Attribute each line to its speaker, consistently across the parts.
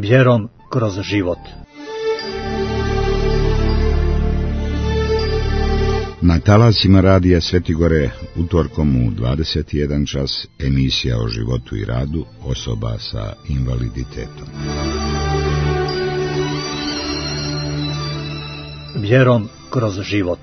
Speaker 1: Vjerom kroz život.
Speaker 2: Na talasima radija Svetigore utorkom u 21 čas emisija o životu i radu osoba sa invaliditetom.
Speaker 1: Vjerom kroz život.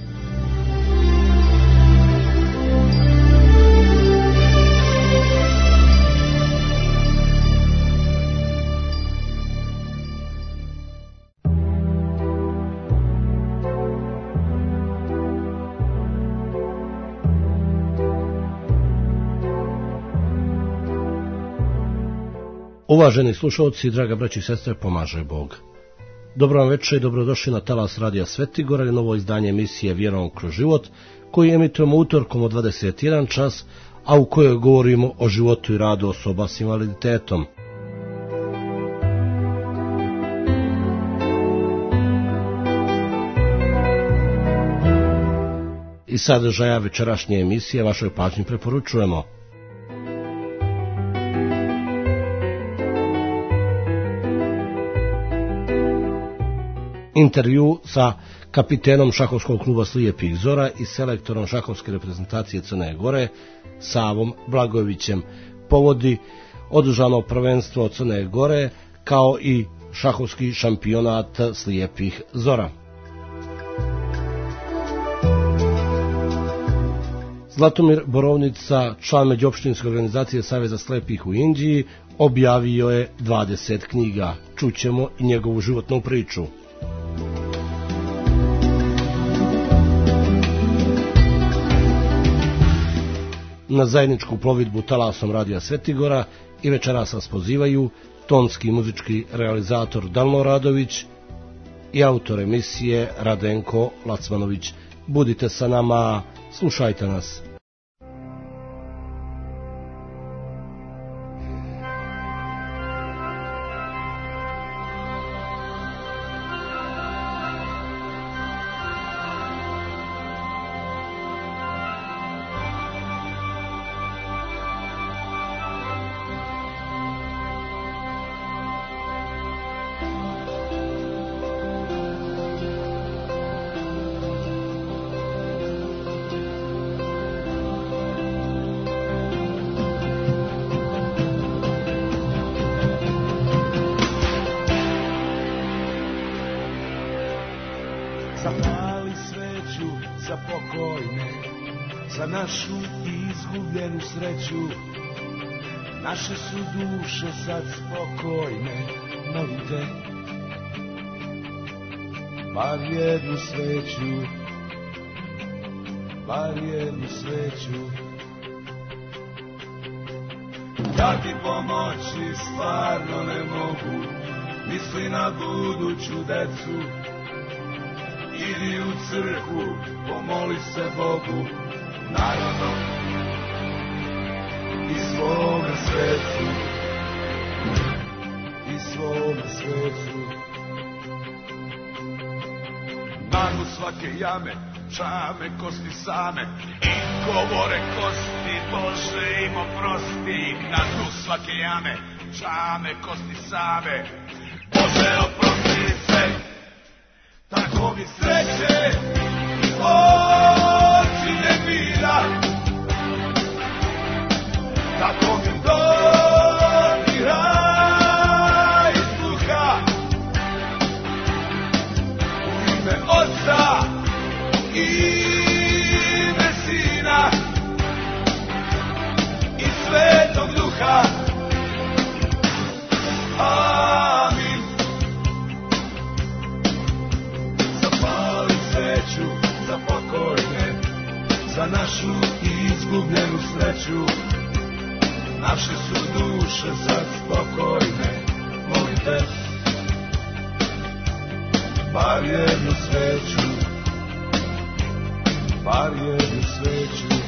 Speaker 3: Uvaženi slušalci, draga braći i sestre, pomaže Bog. Dobro vam večer i dobrodošli na talas radija Svetigora i novo izdanje emisije Vjerom kroz život, koju emitujemo utorkom od 21 čas, a u kojoj govorimo o životu i radu osoba s invaliditetom. I sadržaja večerašnje emisije vašoj pažnji preporučujemo. Intervju sa kapitenom šahovskog kluba Slijepih Zora i selektorom šahovske reprezentacije Crne Gore, Savom Blagojevićem, povodi održano prvenstvo Crne Gore kao i šahovski šampionat Slijepih Zora. Zlatomir Borovnica, član međuopštinske organizacije Saveza slepih u Inđiji, objavio je 20 knjiga. Čućemo i njegovu životnu priču. Na zajedničku plovidbu talasom radija Svetigora i večeras vas pozivaju tonski muzički realizator Dalno Radović i autor emisije Radenko Lacmanović. Budite sa nama, slušajte nas.
Speaker 4: Zapali sveću za pokojne, za našu izgubljenu sreću. Naše su duše sad spokojne, molim te, bar jednu sveću, bar jednu sveću. Ja ti pomoći stvarno ne mogu, misli na buduću decu. Idi u crkvu, pomoli se Bogu, naravno, i svome svecu, i svome svecu. Manu svake jame, čame, kosti same, i govore kosti, Bože im oprosti. Na dnu svake jame, čame, kosti same, Bože oprosti sve. Tako mi sreće oči ne bira, tako mi dodira iz duha, u ime Oca i ime Sina i Svetog Duha. Amin. Za pokojne, za našu izgubljenu sreću. Naše su duše sad spokojne, molim te, bar jednu sveću, bar jednu sveću.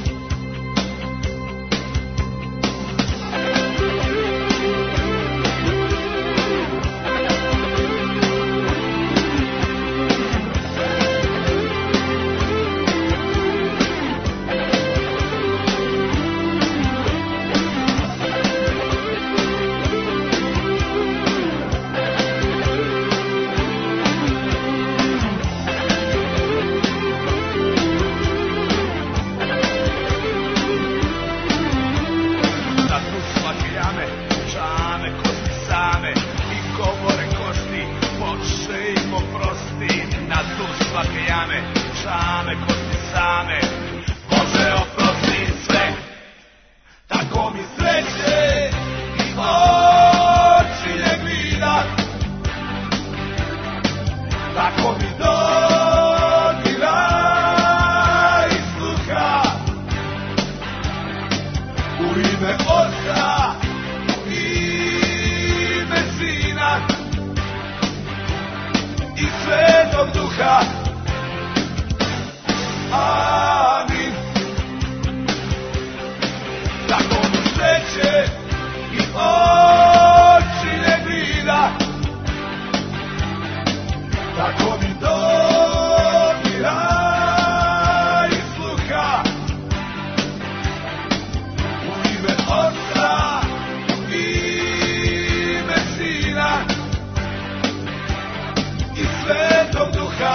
Speaker 4: šame kosti same, Bože oprosti sve, tako mi sreće i oči ne gleda, tako mi dodira i sluha, u ime Oca, u ime Sina i Svetog Duha. Amin. Tako mi sreće i oči ne gleda, tako mi dodira i sluha, u ime Oca, u ime Sina i Svetog Duha.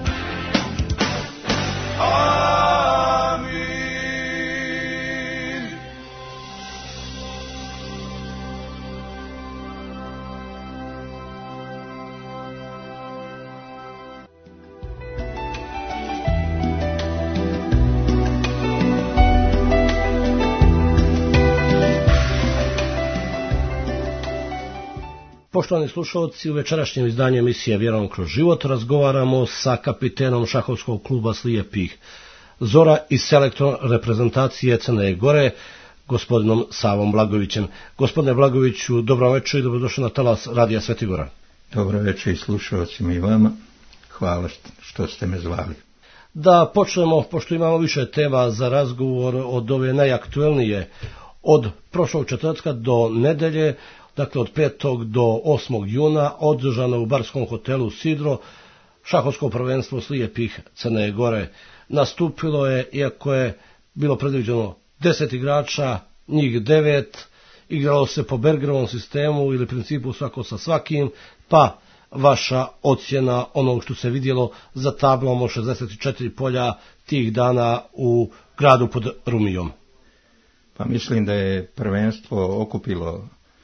Speaker 4: Amin.
Speaker 3: Poštovani slušalci, u večerašnjem izdanju emisije Vjerom kroz život razgovaramo sa kapitenom šahovskog kluba Slijepih Zora i selektorom reprezentacije Crne Gore, gospodinom Savom Blagovićem. Gospodine Blagoviću, dobro večer i dobrodošli na talas Radija Sveti Gora.
Speaker 5: Dobro večer i slušalcima i vama. Hvala što ste me zvali.
Speaker 3: Da počnemo, pošto imamo više tema za razgovor od ove najaktuelnije, od prošlog četvrtka do nedelje, dakle od 5. do 8. juna, održano u barskom hotelu Sidro, šahovsko prvenstvo Slijepih Crne Gore. Nastupilo je, iako je bilo predviđeno 10 igrača, njih 9, igralo se po Bergerovom sistemu ili principu svako sa svakim, pa vaša ocjena onog što se vidjelo za tablom od 64 polja tih dana u gradu pod Rumijom.
Speaker 5: Pa mislim da je prvenstvo okupilo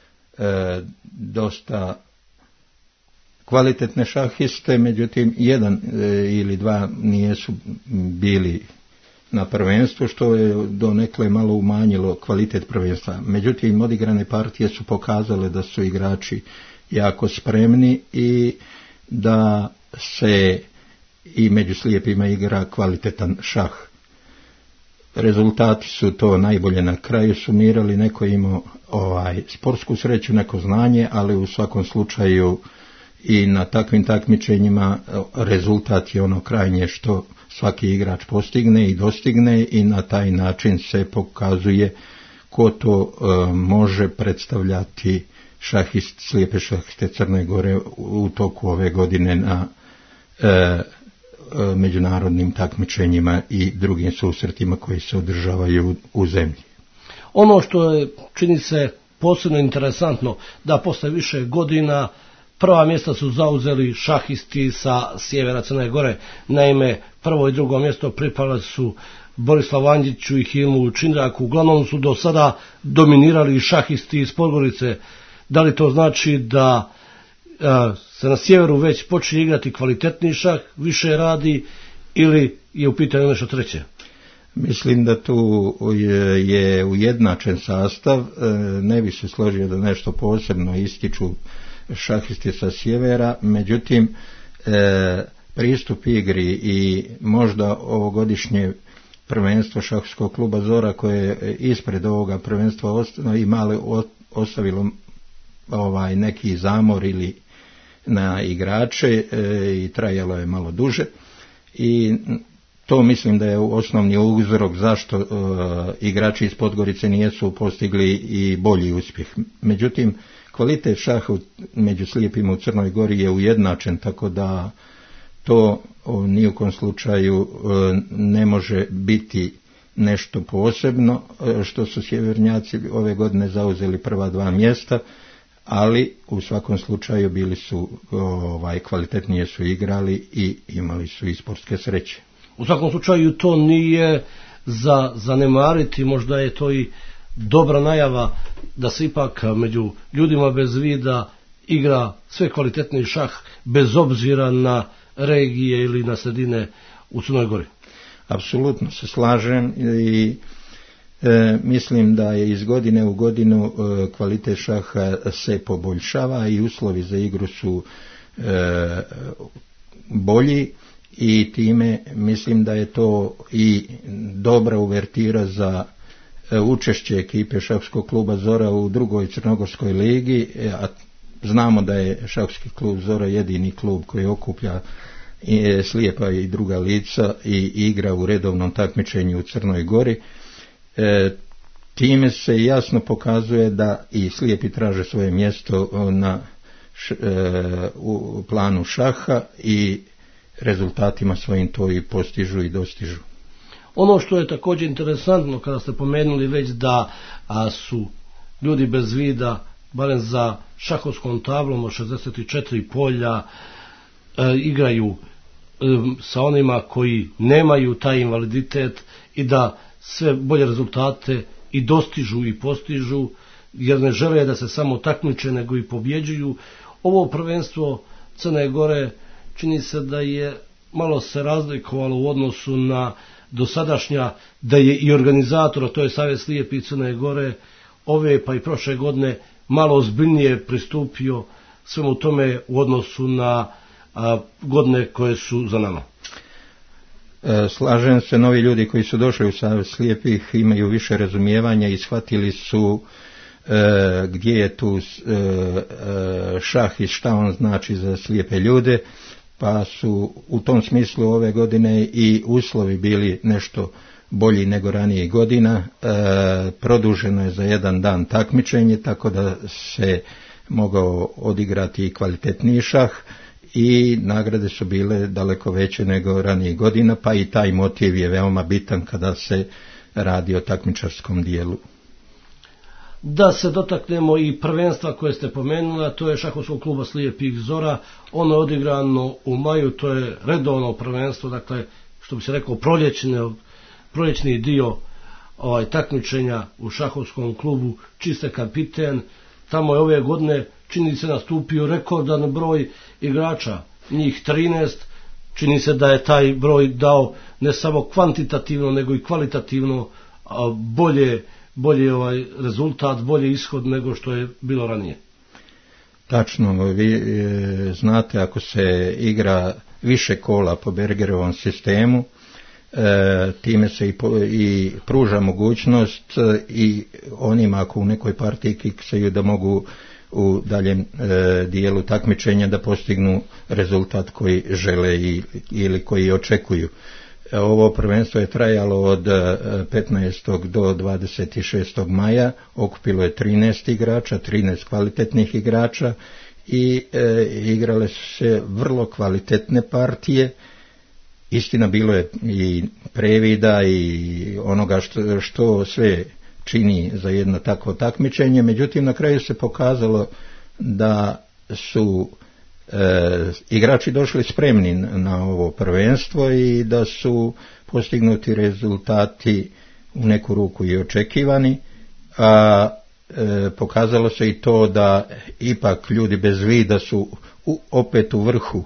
Speaker 5: dosta kvalitetne šahiste, međutim jedan ili dva nijesu bili na prvenstvu, što je donekle malo umanjilo kvalitet prvenstva. Međutim, odigrane partije su pokazale da su igrači jako spremni i da se i među slijepima igra kvalitetan šah. Rezultati su to najbolje na kraju sumirali, neko imao sportsku sreću, neko znanje, ali u svakom slučaju i na takvim takmičenjima rezultat je ono krajnje što svaki igrač postigne i dostigne i na taj način se pokazuje ko to može predstavljati slijepe šahiste Crne Gore u toku ove godine na međunarodnim takmičenjima i drugim susretima koji se održavaju u zemlji.
Speaker 3: Ono što je, čini se posebno interesantno, da posle više godina prva mjesta su zauzeli šahisti sa sjevera Crne Gore. Naime, prvo i drugo mjesto pripali su Borislavu Andjiću i Hilmu Čindraku. Uglavnom su do sada dominirali šahisti iz Podgorice. Da li to znači da se na sjeveru već počne igrati kvalitetni šah, više radi, ili je u pitanju nešto treće?
Speaker 5: Mislim da tu je ujednačen sastav, ne bi se složio da nešto posebno ističu šahisti sa sjevera, međutim pristup igri i možda ovogodišnje prvenstvo šahovskog kluba Zora koje je ispred ovoga prvenstva i malo ostavilo neki zamor ili na igrače i trajalo je malo duže i to mislim da je osnovni uzrok zašto igrači iz Podgorice nisu postigli i bolji uspjeh. Međutim, kvalitet šaha među slijepima u Crnoj Gori je ujednačen, tako da to ni u kom slučaju ne može biti nešto posebno što su sjevernjaci ove godine zauzeli prva dva mjesta, ali u svakom slučaju bili su kvalitetnije su igrali i imali su i sportske sreće.
Speaker 3: U svakom slučaju to nije za zanemariti, možda je to i dobra najava da se ipak među ljudima bez vida igra sve kvalitetni šah bez obzira na regije ili na sredine u Crnoj Gori.
Speaker 5: Apsolutno se slažem i mislim da je iz godine u godinu kvalitet šaha se poboljšava i uslovi za igru su bolji i time mislim da je to i dobra uvertira za učešće ekipe šahskog kluba Zora u drugoj crnogorskoj ligi, a znamo da je šahski klub Zora jedini klub koji okuplja slijepa i druga lica i igra u redovnom takmičenju u Crnoj Gori. Time se jasno pokazuje da i slijepi traže svoje mjesto u planu šaha i rezultatima svojim to i postižu i dostižu.
Speaker 3: Ono što je također interesantno kada ste pomenuli već da su ljudi bez vida, barem za šahovskom tablom od 64 polja, igraju sa onima koji nemaju taj invaliditet i da sve bolje rezultate i dostižu i postižu, jer ne žele da se samo takmiče nego i pobjeđuju. Ovo prvenstvo Crne Gore čini se da je malo se razlikovalo u odnosu na dosadašnja, da je i organizator, a to je Savez slijepih Crne Gore, ove pa i prošle godine malo ozbiljnije pristupio svemu tome u odnosu na godine koje su za nama.
Speaker 5: Slažem se, novi ljudi koji su došli u Savez slijepih imaju više razumijevanja i shvatili su gdje je tu šah i šta on znači za slijepe ljude, pa su u tom smislu ove godine i uslovi bili nešto bolji nego ranije godina. Produženo je za jedan dan takmičenje, tako da se mogao odigrati i kvalitetniji šah i nagrade su bile daleko veće nego ranije godina, pa i taj motiv je veoma bitan kada se radi o takmičarskom dijelu.
Speaker 3: Da se dotaknemo i prvenstva koje ste pomenuli, to je šahovskog kluba Slijepih Zora. Ono je odigrano u maju, to je redovno prvenstvo, dakle, što bi se rekao, proljećni dio takmičenja u šahovskom klubu, čiste kapiten. Tamo je ove godine, čini se, nastupio rekordan broj igrača, njih 13. Čini se da je taj broj dao ne samo kvantitativno nego i kvalitativno bolje rezultat, bolji ishod nego što je bilo ranije.
Speaker 5: Tačno, vi znate, ako se igra više kola po Bergerovom sistemu, time se i pruža mogućnost i onima ako u nekoj partiji kiksaju da mogu u daljem dijelu takmičenja da postignu rezultat koji žele ili koji očekuju. Ovo prvenstvo je trajalo od 15. do 26. maja, okupilo je 13 igrača, 13 kvalitetnih igrača i igrale su se vrlo kvalitetne partije. Istina, bilo je i previda i onoga što sve čini za jedno takvo takmičenje, međutim na kraju se pokazalo da su igrači došli spremni na ovo prvenstvo i da su postignuti rezultati u neku ruku i očekivani, a pokazalo se i to da ipak ljudi bez vida su opet u vrhu,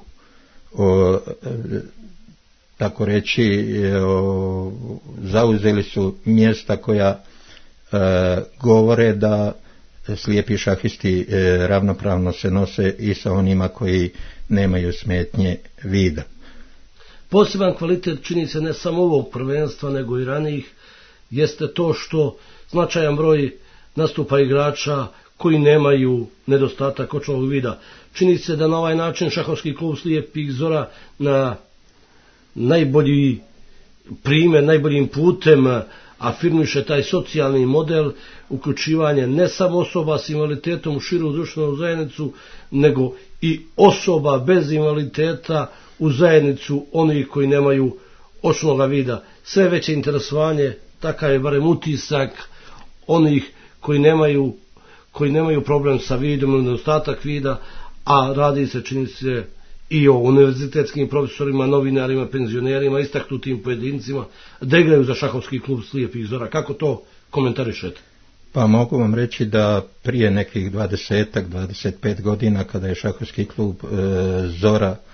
Speaker 5: tako reći, zauzeli su mjesta koja govore da slijepi šahisti ravnopravno se nose i sa onima koji nemaju smetnje vida.
Speaker 3: Poseban kvalitet, čini se, ne samo ovog prvenstva nego i ranijih, jeste to što značajan broj nastupa igrača koji nemaju nedostatak očnog vida. Čini se da na ovaj način šahovski klub Slijepih Zora na najbolji primjer, najboljim putem afirmiše taj socijalni model uključivanje ne samo osoba s invaliditetom u širu društvenu zajednicu, nego i osoba bez invaliditeta u zajednicu onih koji nemaju očnoga vida. Sve veće interesovanje, takav je barem utisak onih koji nemaju problem sa vidom ili nedostatak vida, a radi se, čini se, i o univerzitetskim profesorima, novinarima, penzionerima, istaknutim pojedincima, da igraju za šahovski klub Slijepih Zora. Kako to komentarišete?
Speaker 5: Pa mogu vam reći da prije nekih 20-25 godina kada je šahovski klub Zora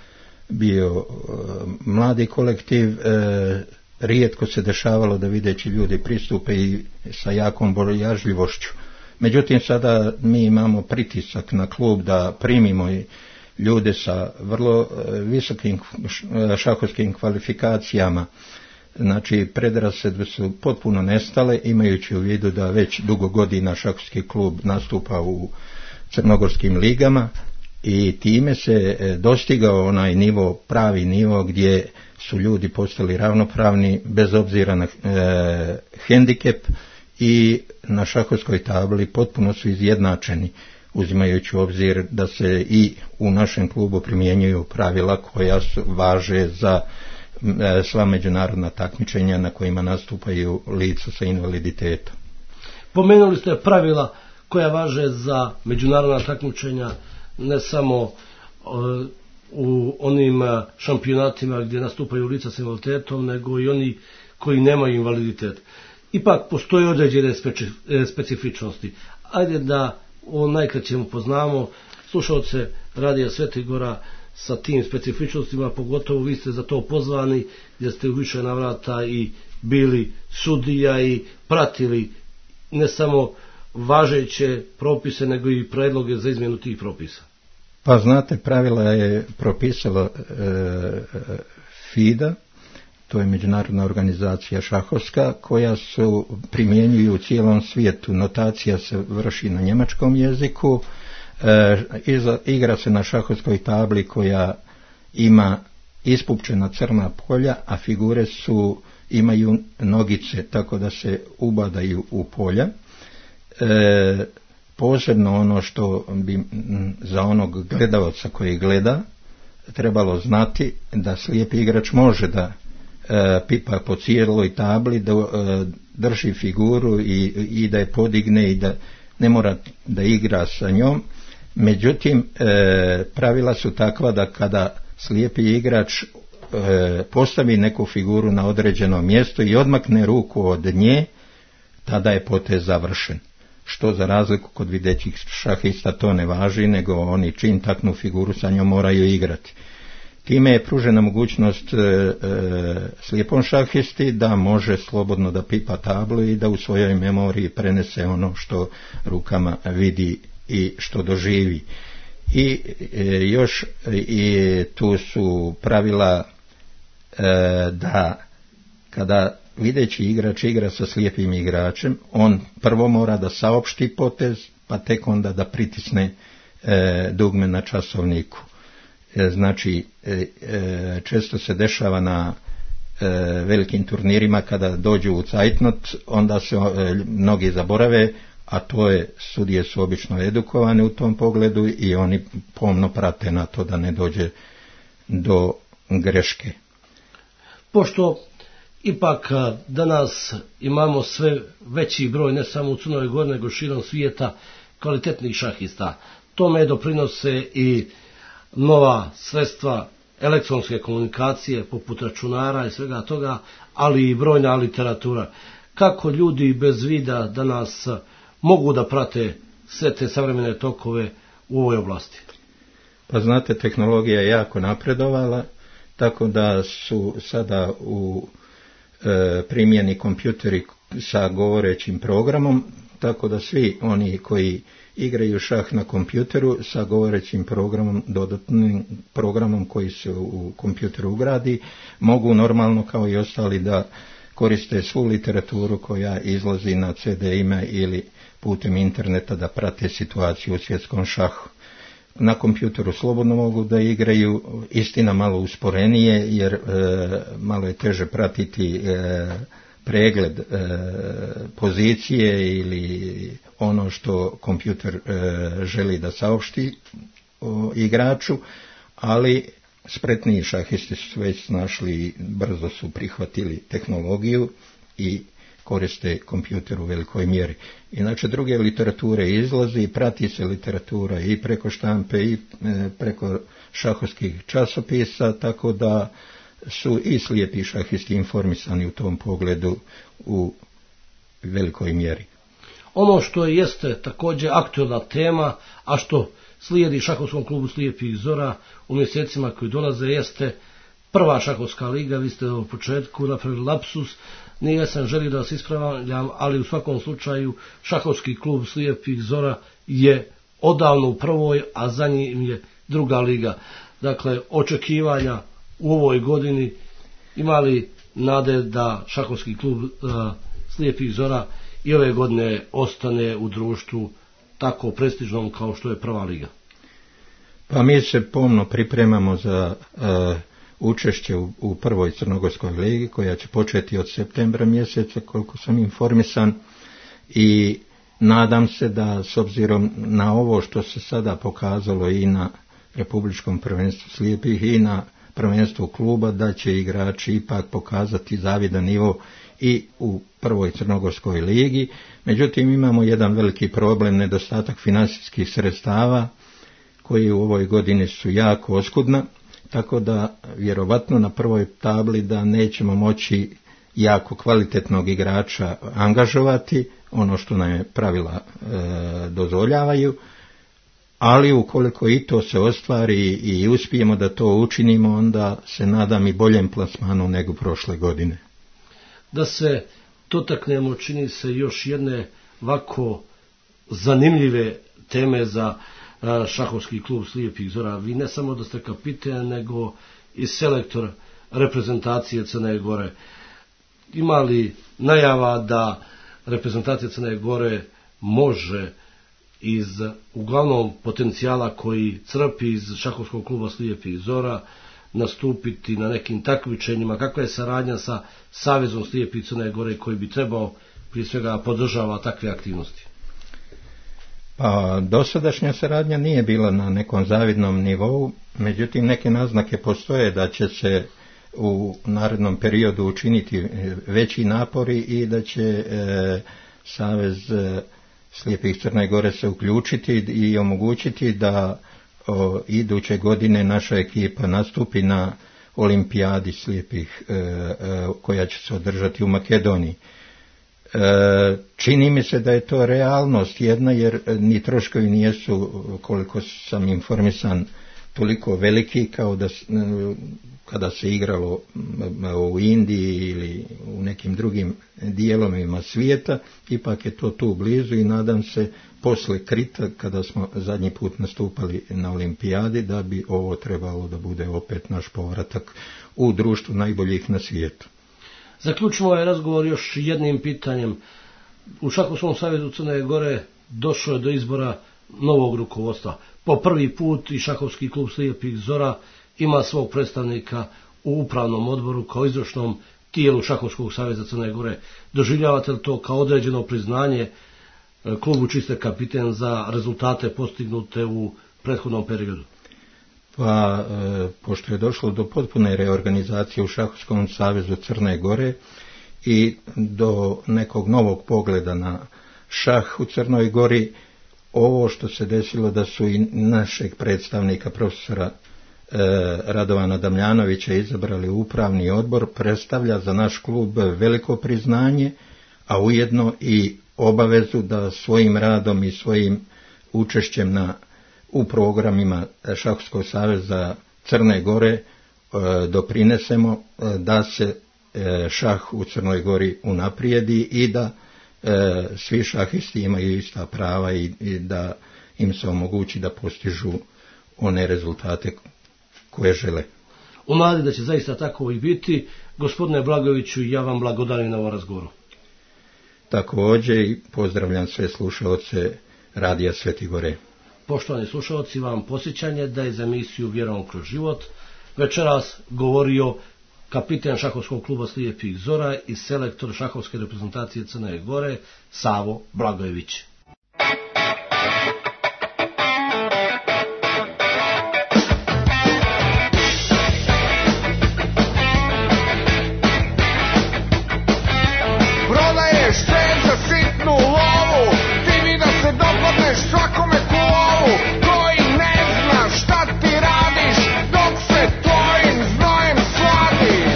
Speaker 5: bio mladi kolektiv, rijetko se dešavalo da videći ljudi pristupe i sa jakom bojažljivošću. Međutim, sada mi imamo pritisak na klub da primimo i ljude sa vrlo visokim šahovskim kvalifikacijama. Znači, predrasude su potpuno nestale, imajući u vidu da već dugo godina šahovski klub nastupa u crnogorskim ligama i time se dostigao onaj nivo, pravi nivo gdje su ljudi postali ravnopravni bez obzira na hendikep i na šahovskoj tabli potpuno su izjednačeni, uzimajući u obzir da se i u našem klubu primjenjuju pravila koja važe za sva međunarodna takmičenja na kojima nastupaju lica sa invaliditetom.
Speaker 3: Pomenuli ste pravila koja važe za međunarodna takmičenja ne samo u onim šampionatima gdje nastupaju lica sa invaliditetom, nego i oni koji nemaju invaliditet. Ipak postoje određene specifičnosti. Ajde da o najkraćem upoznamo slušalce Radija Svetigora sa tim specifičnostima, pogotovo vi ste za to pozvani, gdje ste u više navrata i bili sudija i pratili ne samo važeće propise, nego i predloge za izmjenu tih propisa.
Speaker 5: Pa znate, pravila je propisala FIDA, to je međunarodna organizacija šahovska, koja su primjenjuju u cijelom svijetu. Notacija se vrši na njemačkom jeziku, igra se na šahovskoj tabli koja ima ispupčena crna polja, a figure imaju nogice, tako da se ubadaju u polja. Posebno ono što bi za onog gledalca koji gleda trebalo znati, da slijepi igrač može da pipa po cijeloj tabli, da drži figuru i da je podigne i da ne mora da igra sa njom. Međutim, pravila su takva da kada slijepi igrač postavi neku figuru na određeno mjesto i odmakne ruku od nje, tada je potez završen. Što za razliku kod videćih šahista to ne važi, nego oni čim taknu figuru sa njom moraju igrati. Time je pružena mogućnost slijepom šahisti da može slobodno da pipa tablu i da u svojoj memoriji prenese ono što rukama vidi i što doživi. I još tu su pravila da kada videći igrač igra sa slijepim igračem, on prvo mora da saopšti potez, pa tek onda da pritisne dugme na časovniku. Znači, često se dešava na velikim turnirima kada dođu u cajtnot, onda se mnogi zaborave, a to je, sudije su obično edukovane u tom pogledu i oni pomno prate na to da ne dođe do greške.
Speaker 3: Pošto ipak danas imamo sve veći broj, ne samo u Crnoj Gori, nego širom svijeta, kvalitetnih šahista, tome doprinose i nova sredstva elektronske komunikacije poput računara i svega toga, ali i brojna literatura. Kako ljudi bez vida danas mogu da prate sve te savremene tokove u ovoj oblasti?
Speaker 5: Pa znate, tehnologija je jako napredovala, tako da su sada u primjeni kompjuteri sa govorećim programom, tako da svi oni koji igraju šah na kompjuteru sa govorećim programom, dodatnim programom koji se u kompjuteru ugradi, mogu normalno kao i ostali da koriste svu literaturu koja izlazi na CD-ima ili putem interneta da prate situaciju u svjetskom šahu. Na kompjuteru slobodno mogu da igraju, istina malo usporenije, jer malo je teže pratiti pregled pozicije ili ono što kompjuter želi da saopšti igraču, ali spretniji šahisti su već našli, brzo su prihvatili tehnologiju i koriste kompjuter u velikoj mjeri. Inače, druge literature izlazi, prati se literatura i preko štampe i preko šahovskih časopisa, tako da su i slijepi šahisti informisani u tom pogledu u velikoj mjeri.
Speaker 3: Ono što jeste također aktualna tema, a što slijedi šahovskom klubu Slijepih zora u mjesecima koji dolaze, jeste prva šahovska liga. Vi ste u početku napravili lapsus, nije sam želio da vas ispravljam, ali u svakom slučaju šahovski klub Slijepih zora je odavno u prvoj, a za njim je druga liga. Dakle, očekivanja u ovoj godini, imali nade da šahovski klub Slijepih zora i ove godine ostane u društvu tako prestižnom kao što je prva liga?
Speaker 5: Pa mi se pomno pripremamo za učešće u prvoj crnogorskoj ligi koja će početi od septembra mjeseca, koliko sam informisan, i nadam se da s obzirom na ovo što se sada pokazalo i na Republičkom prvenstvu slijepih i na prvenstvu kluba, da će igrači ipak pokazati zavidan nivo i u prvoj crnogorskoj ligi. Međutim, imamo jedan veliki problem, nedostatak financijskih sredstava koji u ovoj godini su jako oskudna, tako da vjerovatno na prvoj tabli da nećemo moći jako kvalitetnog igrača angažovati, ono što nam je pravila dozvoljavaju, ali ukoliko i to se ostvari i uspijemo da to učinimo, onda se nadam i boljem plasmanu nego prošle godine.
Speaker 3: Da se dotaknemo, čini se, još jedne ovako zanimljive teme za šahovski klub Slijepih zora. Vi ne samo da ste kapiten, nego i selektor reprezentacije Crne Gore. Ima li najava da reprezentacija Crne Gore može iz uglavnom potencijala koji crpi iz šahovskog kluba Slijepih zora nastupiti na nekim takmičenjima? Kakva je saradnja sa Savezom Slijepih Crne Gore koji bi trebao prije svega podržava takve aktivnosti?
Speaker 5: Pa dosadašnja saradnja nije bila na nekom zavidnom nivou, međutim neke naznake postoje da će se u narednom periodu učiniti veći napori i da će Savez Slijepih Crne Gore se uključiti i omogućiti da iduće godine naša ekipa nastupi na olimpijadi slijepih koja će se održati u Makedoniji. Čini mi se da je to realnost jedna, jer ni troškovi nijesu, koliko sam informisan, toliko veliki kao da kada se igralo u Indiji ili u nekim drugim dijelovima svijeta. Ipak je to tu blizu i nadam se posle Krita, kada smo zadnji put nastupali na olimpijadi, da bi ovo trebalo da bude opet naš povratak u društvu najboljih na svijetu.
Speaker 3: Zaključimo ovaj razgovor još jednim pitanjem. U Šahovskom savezu Crne Gore došlo je do izbora novog rukovodstva. Po prvi put i šahovski klub Slijepih zora ima svog predstavnika u upravnom odboru kao izvršnom tijelu Šahovskog saveza Crne Gore. Doživljavate li to kao određeno priznanje klubu čiji ste kapiten za rezultate postignute u prethodnom periodu?
Speaker 5: Pa, pošto je došlo do potpune reorganizacije u Šahovskom savezu Crne Gore i do nekog novog pogleda na šah u Crnoj Gori, ovo što se desilo da su i našeg predstavnika profesora Radovana Damljanovića izabrali u upravni odbor, predstavlja za naš klub veliko priznanje, a ujedno i obavezu da svojim radom i svojim učešćem u programima Šahovskog saveza Crne Gore doprinesemo da se šah u Crnoj Gori unaprijedi i da svi šahisti imaju ista prava i da im se omogući da postižu one rezultate koje žele.
Speaker 3: U nadi da će zaista tako i biti, gospodine Blagojeviću, ja vam blagodarim na ovom razgovoru.
Speaker 5: Također i pozdravljam sve slušalce Radija Sveti Gore.
Speaker 3: Poštovani slušalci, vam posjećanje da je za emisiju Vjerom kroz život večeras govorio kapiten šahovskog kluba Slijepih zora i selektor šahovske reprezentacije Crne Gore Savo Blagojević.
Speaker 4: Prodaješ cen za sitnu lovu, ti mi da se dopadneš svakome ku ovu, koji ne zna šta ti radiš dok se tvojim znojem sladiš.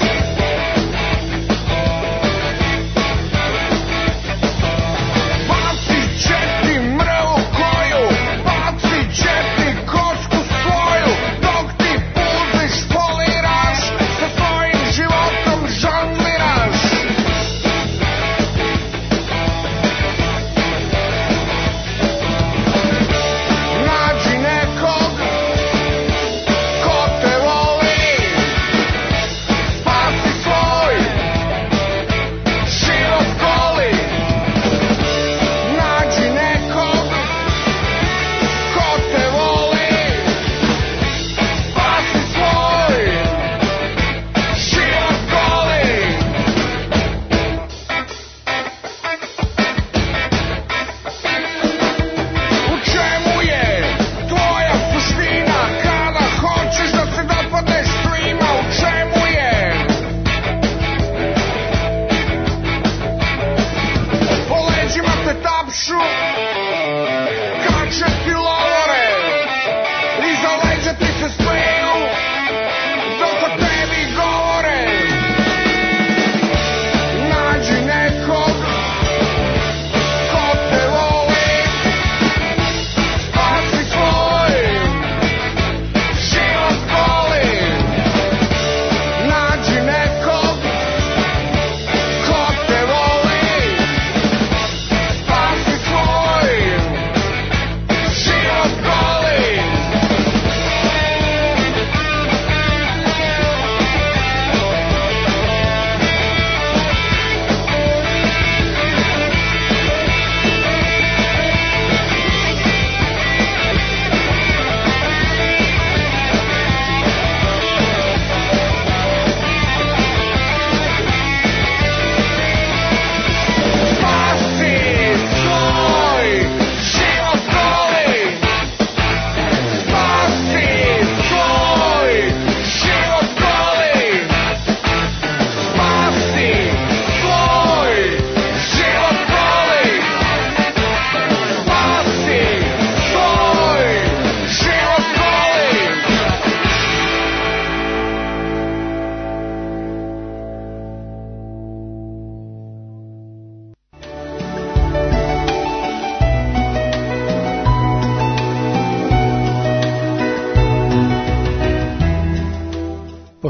Speaker 4: Pa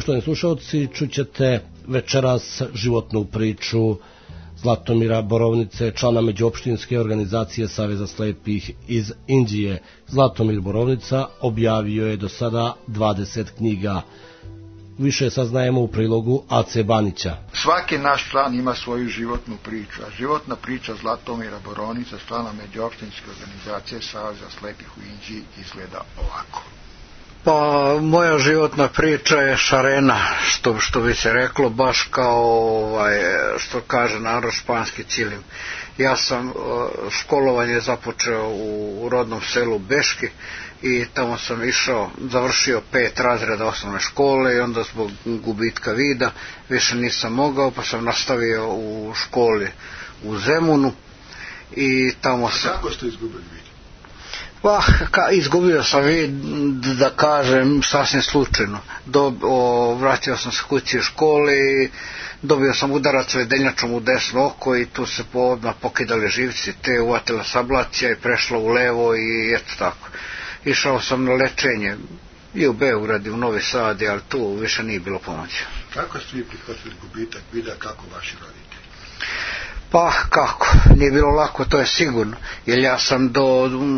Speaker 3: Poštovani slušalci, čućete večeras životnu priču Zlatomira Borovnice, člana međuopštinske organizacije Saveza slepih iz Indije. Zlatomir Borovnica objavio je do sada 20 knjiga. Više saznajemo u prilogu AC Banića.
Speaker 6: Svaki naš član ima svoju životnu priču, a životna priča Zlatomira Borovnice, člana međuopštinske organizacije Saveza slepih u Indiji, izgleda ovako.
Speaker 7: Pa moja životna priča je šarena, što bi se reklo, baš kao što kaže narod španski cilim. Ja sam školovanje započeo u rodnom selu Beški i tamo sam išao, završio 5 razreda osnovne škole i onda zbog gubitka vida više nisam mogao, pa sam nastavio u školi u Zemunu i tamo sam...
Speaker 6: Kako ste izgubili vid?
Speaker 7: Pa, izgubio sam vid, da kažem, sasvim slučajno. Vratio sam se kući u škole i dobio sam udarac vedenjačom u desno oko i tu se odmah pokidali živci, te uvatila sablacija i prešla u levo i eto tako. Išao sam na lečenje i u Beograd i u Novi Sad, ali tu više nije bilo pomoći.
Speaker 6: Kako ste vi prihvatili gubitak vida, kako vaši roditelji?
Speaker 7: Pa kako, nije bilo lako, to je sigurno, jer ja sam do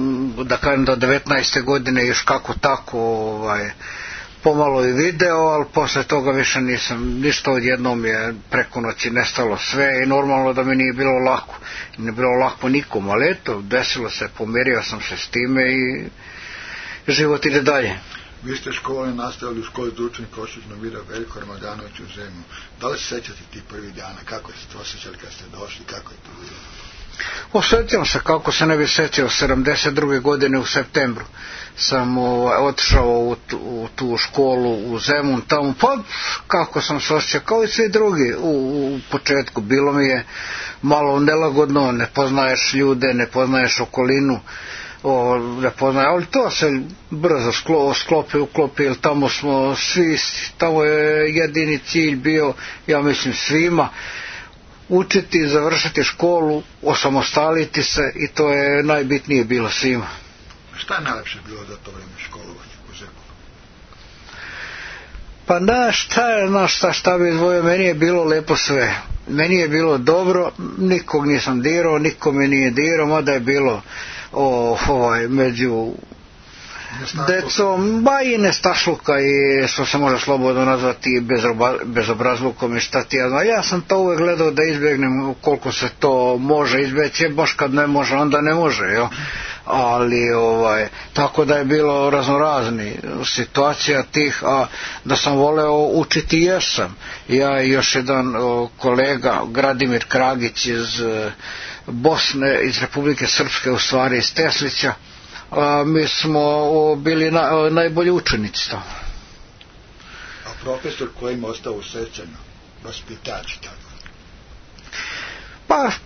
Speaker 7: 19. godine još kako tako pomalo i video, ali posle toga više nisam, ništa odjednom je preko noći nestalo sve i normalno da mi nije bilo lako, nije bilo lako nikom, ali eto, desilo se, pomirio sam se s time i život ide dalje.
Speaker 6: Vi ste škole nastavili u školi Dručani Košić Novira Veljko Ramaganović u Zemunu. Da li se sećate ti prvi dana, kako ste to osjećali kad ste došli, kako je to bilo?
Speaker 7: Osjećam se kako se ne bi sećao, 72. godine u septembru sam otišao u tu školu u Zemun, tamo, pa kako sam se osjećao, kao i svi drugi u početku, bilo mi je malo nelagodno, ne poznaješ ljude, ne poznaješ okolinu, ne poznaje, ali to se brzo uklopi, jer tamo smo svi, tamo je jedini cilj bio, ja mislim svima, učiti, završiti školu, osamostaliti se i to je najbitnije bilo svima.
Speaker 6: Šta je najlepše bilo za to vreme školovanja u Zemunu?
Speaker 7: Pa šta bi izdvojio, meni je bilo lepo sve. Meni je bilo dobro, nikog nisam dirao, niko me nije dirao, mada je bilo među decom, ba i nestašluka i što se može slobodno nazvati bezobrazlukom i šta ti ja znam. Ja sam to uvek gledao da izbjegnem koliko se to može izbjeći, baš kad ne može, onda ne može, jo. Ali tako da je bilo raznorazni situacija tih, a da sam voleo učiti jesam. Ja i još jedan kolega Gradimir Kragić iz Bosne, iz Republike Srpske, u stvari iz Teslića, mi smo bili najbolji učenici tamo.
Speaker 6: A profesor kojim ostao u sećanju, vaspitači tako?
Speaker 7: Pa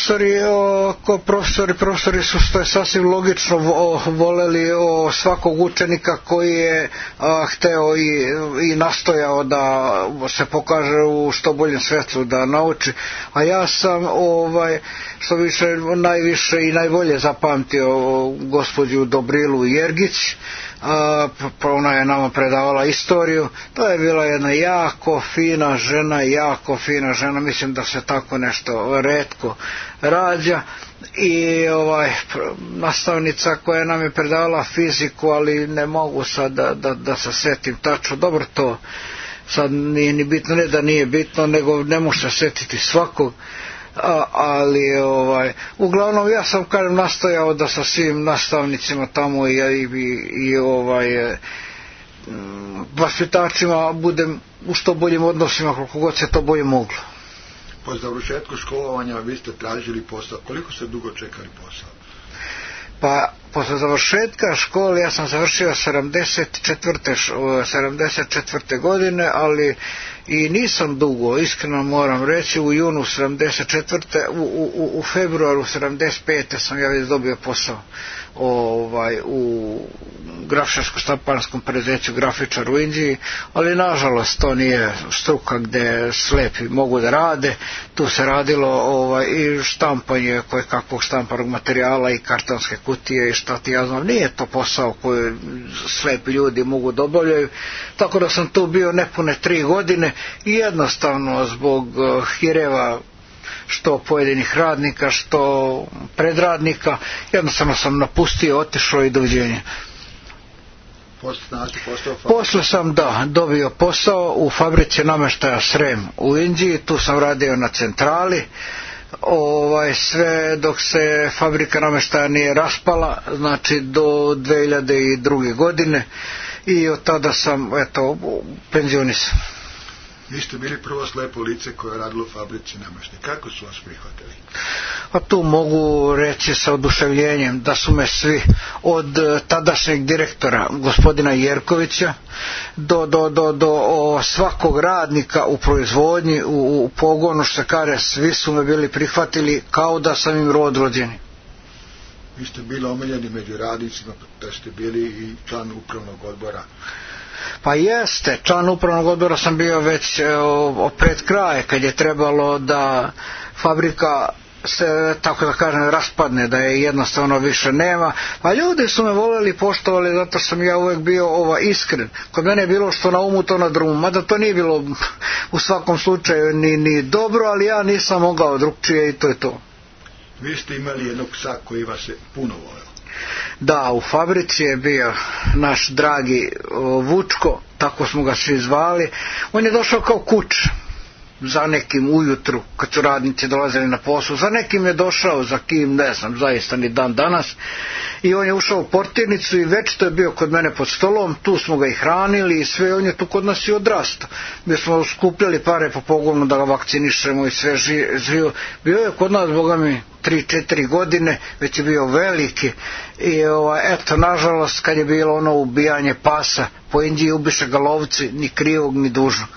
Speaker 7: profesori su, što je sasvim logično, voleli svakog učenika koji je hteo i nastojao da se pokaže u što boljem svetlu, da nauči, a ja sam što više najviše i najbolje zapamtio gospođu Dobrilu Jergić. Ona je nama predavala istoriju. To je bila jedna jako fina žena, mislim da se tako nešto retko rađa. I nastavnica koja nam je predavala fiziku, ali ne mogu sad da se setim tačno, dobro, to sad nije ni bitno, ne da nije bitno, nego ne može se setiti svakog. Ali uglavnom ja sam, kažem, nastojao da sa svim nastavnicima tamo i vaspitačima budem u što boljim odnosima koliko god se to bolje moglo.
Speaker 6: Po završetku školovanja vi ste tražili posao. Koliko ste dugo čekali posao?
Speaker 7: Pa posle završetka škole ja sam završio 74. godine, ali i nisam dugo, iskreno moram reći, u junu 74. u februaru 75. sam ja već dobio posao u grafičarsko-štamparskom preduzeću grafičar u Indiji, ali nažalost to nije struka gdje slepi mogu da rade. Tu se radilo i štampanje kakvog štamparnog materijala i kartonske kutije i šta ti ja znam. Nije to posao koji slepi ljudi mogu da obavljaju, tako da sam tu bio nepune 3 godine i jednostavno zbog hireva što pojedinih radnika, što predradnika, jednostavno sam napustio, otišao i doviđenja. Posle sam dobio posao u fabrici namještaja Srem u Indiji, tu sam radio na centrali, sve dok se fabrika namještaja nije raspala, znači do 2002. godine, i od tada sam penzionisan.
Speaker 6: Vi ste bili prvo slepo lice koje je radilo u fabrici namještaja. Kako su vas prihvatili?
Speaker 7: A tu mogu reći sa oduševljenjem da su me svi, od tadašnjeg direktora gospodina Jerkovića do svakog radnika u proizvodnji, u pogonu, što kaže, svi su me bili prihvatili kao da sam im rod rođeni.
Speaker 6: Vi ste bili omiljeni među radnicima, da ste bili i član upravnog odbora.
Speaker 7: Pa jeste, član upravnog odbora sam bio već pred kraj, kad je trebalo da fabrika se, tako da kažem, raspadne, da je jednostavno više nema. Pa ljudi su me voljeli, poštovali, zato što sam ja uvijek bio iskren. Kod mene je bilo što na umu, to na drumu, mada to nije bilo u svakom slučaju ni dobro, ali ja nisam mogao drugčije i to je to.
Speaker 6: Vi ste imali jednog psa koji vas je puno voleo.
Speaker 7: Da, u fabrici je bio naš dragi Vučko, tako smo ga svi zvali. On je došao kao kuć za nekim ujutru, kad su radnici dolazili na posao, za nekim je došao, za kim ne znam, zaista ni dan danas, i on je ušao u portirnicu i već to je bio kod mene pod stolom, tu smo ga i hranili i sve, on je tu kod nas i odrastao. Mi smo skupljali pare po pogonu da ga vakcinišemo i sve živo. Bio je kod nas, boga mi, 3-4 godine, već je bio veliki i nažalost, kad je bilo ono ubijanje pasa po Indiji, ubiše ga lovci, ni krivog ni dužnog.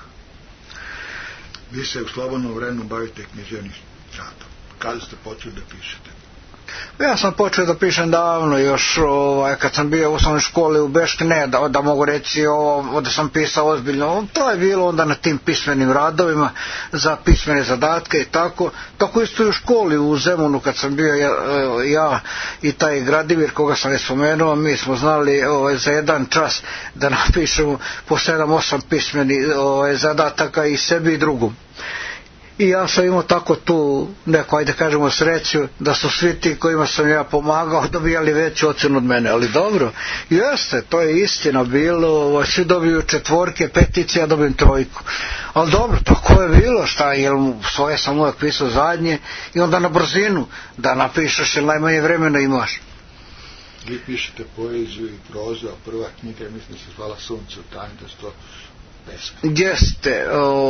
Speaker 6: Vi se u slobodnom vremenu bavite književnim radom. Kada ste počeli da pišete?
Speaker 7: Ja sam počeo da pišem davno, još kad sam bio u osnovnoj školi u Beški, ne da mogu reći da sam pisao ozbiljno, to je bilo onda na tim pismenim radovima za pismene zadatke i tako isto i u školi u Zemunu, kad sam bio ja i taj Gradimir koga sam već spomenuo, mi smo znali za jedan čas da napišemo po 7-8 pismenih zadataka i sebi i drugom. I ja sam imao tako tu neko, ajde kažemo, sreću da su svi ti kojima sam ja pomagao dobijali veću ocenu od mene, ali dobro, jeste, to je istina bilo, svi dobiju 4, 5, ja dobijem 3, ali dobro, tako je bilo, jer svoje sam uvijek pisao zadnje i onda na brzinu da napišeš jer najmanje vremena imaš.
Speaker 6: Vi pišete poeziju i prozu, a prva knjiga mislim se zvala Sunce u tajni, da su to pesme.
Speaker 7: Jeste,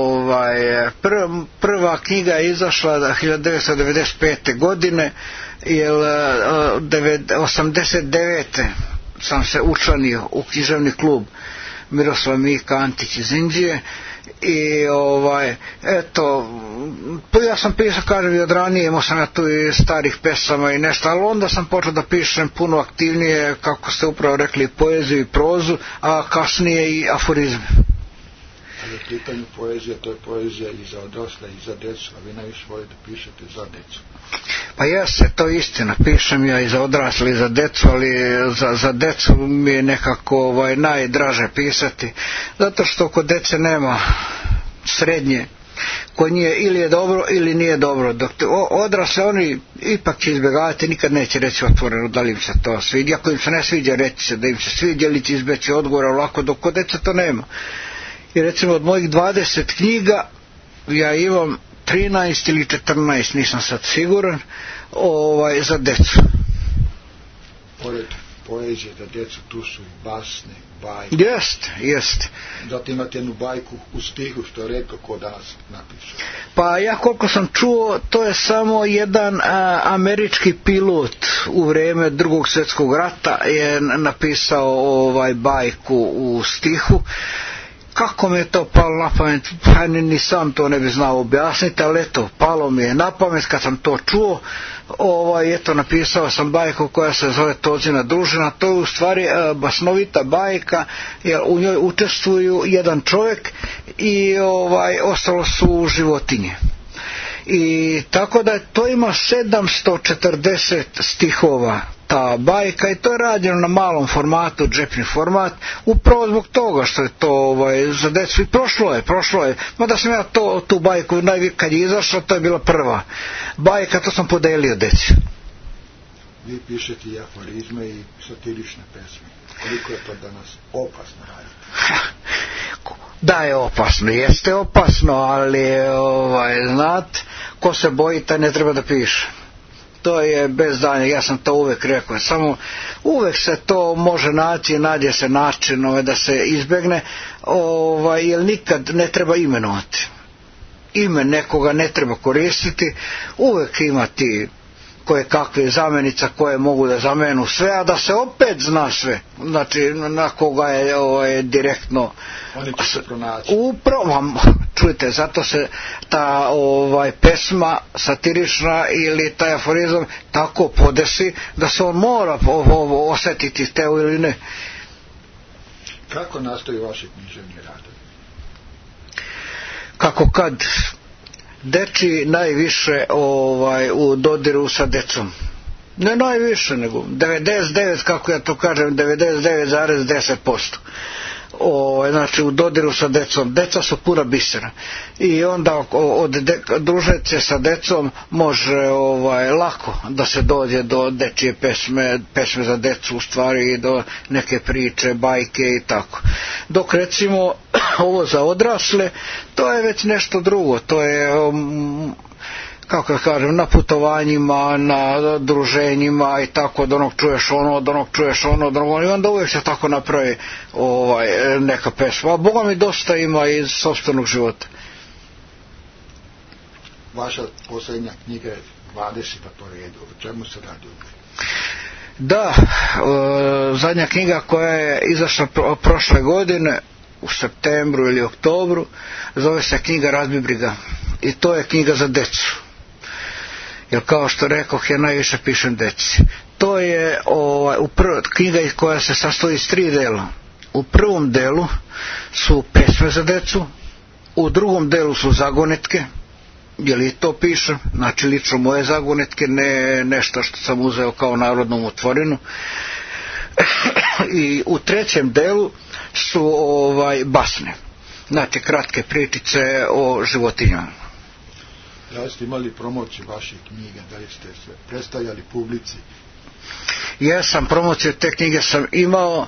Speaker 7: prva knjiga je izašla 1995. godine, jer 89. sam se učlanio u književni klub Miroslav Mika Antić iz Indije i ja sam pisao, kažem, i od ranije, imao sam ja tu i starih pesama i nešto, ali onda sam počeo da pišem puno aktivnije, kako ste upravo rekli, poeziju i prozu, a kasnije i aforizme.
Speaker 6: Ali u pitanju poezija, to je poezija i za odrasle i za djecu, a vi najviše volite pišete za djecu.
Speaker 7: Pa jeste, to je istina, pišem ja i za odrasle i za djecu, ali za djecu mi je nekako najdraže pisati, zato što kod djece nema srednje, kod nje ili je dobro ili nije dobro, dok odrasle oni ipak će izbjegavati, nikad neće reći otvoreno da li im se to sviđa, ako im se ne sviđa reći se da im se sviđa ili će izbeći odgovor lako, dok kod djece to nema. I recimo od mojih 20 knjiga ja imam 13 ili 14, nisam sad siguran, za djecu.
Speaker 6: Pored poezije za djecu tu su i basne, bajke.
Speaker 7: Jeste.
Speaker 6: Zatim imate jednu bajku u stihu što je retko ko danas napiše.
Speaker 7: Pa ja koliko sam čuo, to je samo jedan američki pilot u vrijeme Drugog svjetskog rata je napisao bajku u stihu. kako mi je to palo na pamet, pa ni sam to ne bi znao objasniti, ali eto, palo mi je na pamet kad sam to čuo. Eto, napisao sam bajku koja se zove Tozina družina. To je u stvari basnovita bajka, jer u njoj učestvuju jedan čovjek i ostalo su životinje. I tako da to ima 740 stihova ta bajka i to je rađeno na malom formatu, džepni format, upravo zbog toga što je to za djecu i prošlo je, mada sam ja tu bajku kad je izašla, to je bila prva bajka, to sam podelio djeci.
Speaker 6: Vi pišete i aforizme i satirične pesme. Koliko je to danas opasno raditi?
Speaker 7: Da je opasno, jeste opasno, ali znate, ko se boji taj ne treba da piše. To je bez danja, ja sam to uvek rekao, samo uvek se to može naći, nađe se način da se izbegne, jer nikad ne treba imenovati. Ime nekoga ne treba koristiti, uvek imati koje kakve zamjenica koje mogu da zamenu sve, a da se opet zna sve, znači na koga je direktno.
Speaker 6: Oni će se pronaći.
Speaker 7: Upravo, čujte, zato se ta pesma satirična ili taj aforizam tako podesi da se on mora osjetiti teo ili ne.
Speaker 6: Kako nastaju vaši književni radovi?
Speaker 7: Kako kad deči najviše u dodiru sa decom. Ne najviše, nego 99, kako ja to kažem, 99,10%. Znači u dodiru sa decom. Deca su pura bisera. I onda družeći sa decom može lako da se dođe do dečije pesme za decu, u stvari do neke priče, bajke i tako. Dok recimo ovo za odrasle, to je već nešto drugo. To je kako kažem, na putovanjima, na druženjima i tako, od onog čuješ ono, od onog čuješ ono, od onog, i onda uvijek se tako napravi neka pesma. A Boga mi dosta ima iz sopstvenog života.
Speaker 6: Vaša posljednja knjiga je 20. po redu. O čemu se radi?
Speaker 7: Da, zadnja knjiga koja je izašla prošle godine, u septembru ili oktobru, zove se knjiga Razbibriga. I to je knjiga za decu. Jer kao što rekoh, ja najviše pišem deci. To je knjiga koja se sastoji iz 3 dela. U prvom delu su pesme za decu, u drugom delu su zagonetke, jer i to pišem, znači lično moje zagonetke, ne nešto što sam uzeo kao narodnu umotvorinu. I u trećem delu su basne, znači kratke pričice o životinjama.
Speaker 6: Da li ste imali promociju vaših knjiga, da li ste se predstavljali publici?
Speaker 7: Jesam, promociju te knjige sam imao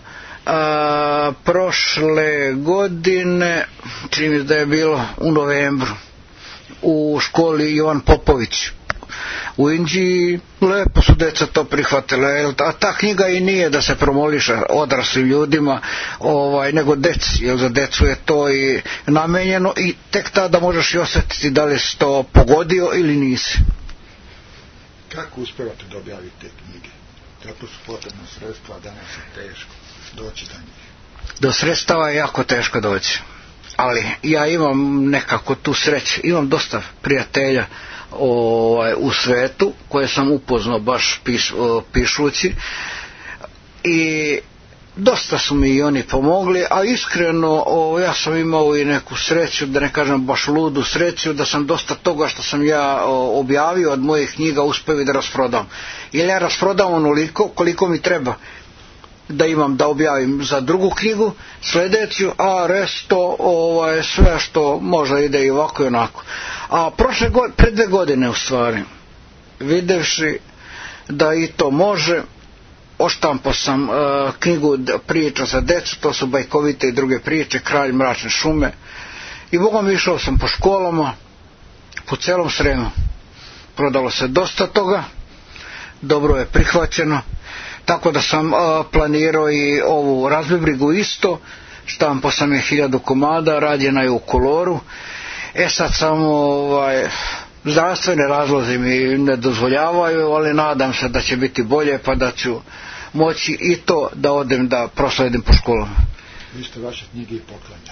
Speaker 7: prošle godine, čini mi da je bilo u novembru, u školi Jovan Popović u Indiji. Lepo su deca to prihvatile, a ta knjiga i nije da se promoliša odraslim ljudima, nego deci, jer za decu je to i namenjeno i tek tada možeš i osjetiti da li si to pogodio ili nisi.
Speaker 6: Kako uspevate da objavite te knjige? Kako su potrebna sredstva, danas je teško doći do njih?
Speaker 7: Do sredstava je jako teško doći, ali ja imam nekako tu sreću, imam dosta prijatelja u svetu koje sam upoznao baš pišući i dosta su mi i oni pomogli, a iskreno ja sam imao i neku sreću, da ne kažem baš ludu sreću, da sam dosta toga što sam ja objavio od mojih knjiga uspio da rasprodam. Jer ja rasprodam onoliko koliko mi treba da imam da objavim za drugu knjigu sljedeću, a resto sve što možda ide i ovako i onako. A pred 2 godine u stvari, videvši da i to može, oštampo sam knjigu priča za decu, to su bajkovite i druge priče, Kralj mračne šume, i Bogom išao sam po školama po celom Sremu. Prodalo se dosta toga, dobro je prihvaćeno, tako da sam planirao i ovu Razbibrigu isto, štampo sam je 1000 komada, rađena je u koloru. Sad samo zdravstvene razlozi mi ne dozvoljavaju, ali nadam se da će biti bolje, pa da ću moći i to da odem da prosledim po školama.
Speaker 6: Vi ste vaše knjige i poklanjali.